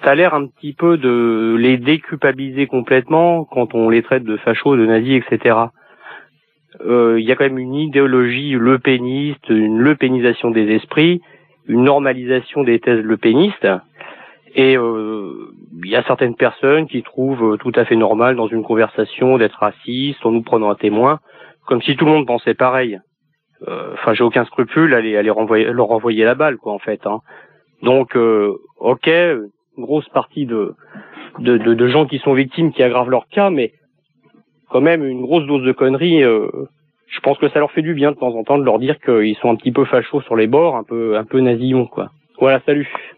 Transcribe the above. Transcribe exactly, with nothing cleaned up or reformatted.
ça a l'air un petit peu de les déculpabiliser complètement quand on les traite de fachos, de nazis, et cetera. Il euh, y a quand même une idéologie lepéniste, une lepénisation des esprits, une normalisation des thèses lepénistes. Et il euh, y a certaines personnes qui trouvent tout à fait normal dans une conversation d'être raciste en nous prenant un témoin, comme si tout le monde pensait pareil. Enfin, euh, j'ai aucun scrupule à les, à les renvoyer, leur renvoyer la balle, quoi, en fait. Hein. Donc, euh, ok, une grosse partie de, de, de, de gens qui sont victimes qui aggravent leur cas, mais quand même une grosse dose de conneries. Euh, je pense que ça leur fait du bien de temps en temps de leur dire qu'ils sont un petit peu fachos sur les bords, un peu, un peu nasillons, quoi. Voilà, salut.